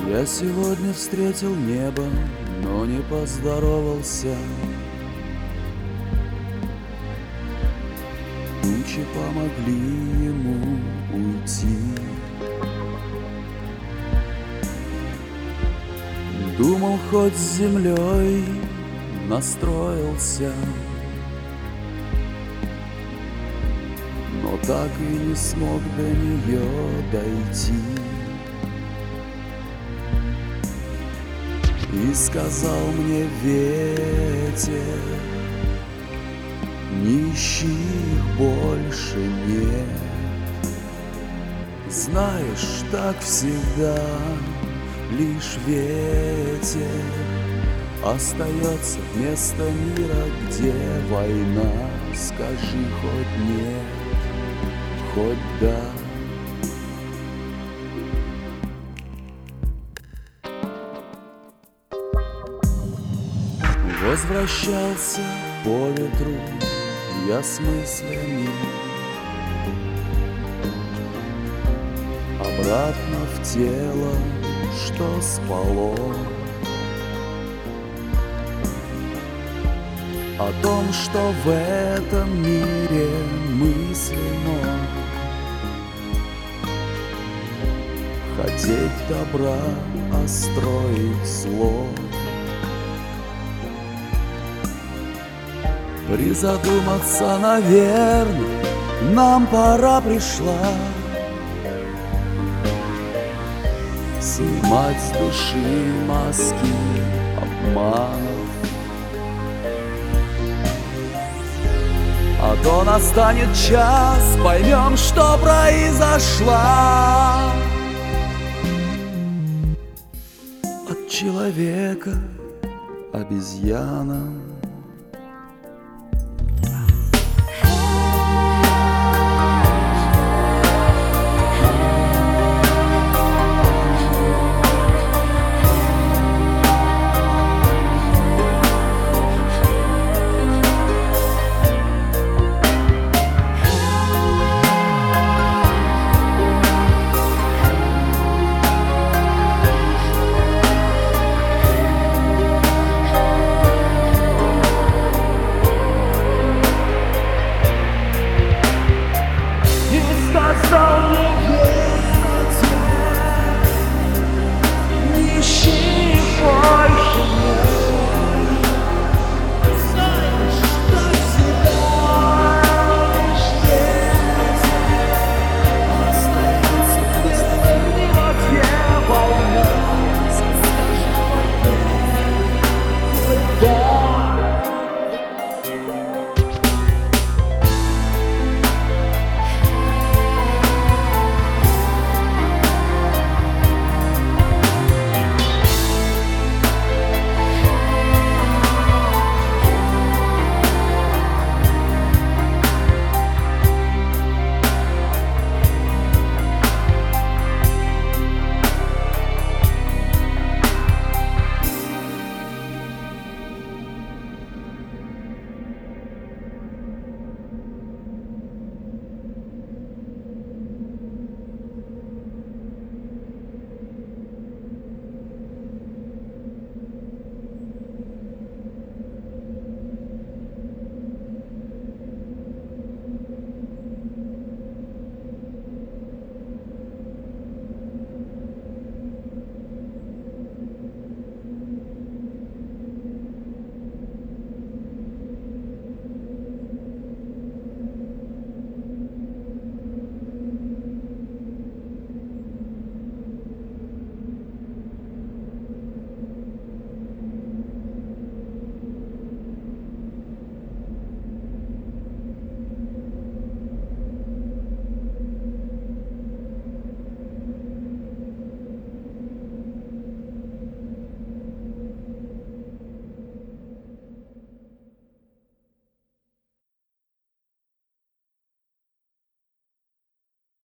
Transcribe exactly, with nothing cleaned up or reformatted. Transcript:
Я сегодня встретил небо, но не поздоровался. Тучи помогли ему уйти. Думал, хоть с землей настроился, но так и не смог до нее дойти. И сказал мне ветер: не ищи их больше, нет. Знаешь, так всегда, лишь ветер остается вместо мира, где война. Скажи хоть нет, хоть да. Возвращался по ветру я с мыслями обратно в тело, что спало, о том, что в этом мире мыслимо хотеть добра, а строить зло. Призадуматься, наверное, нам пора пришла. Снимать с души маски обманов, а то настанет час, поймем, что произошло. От человека обезьяна. Сказал мне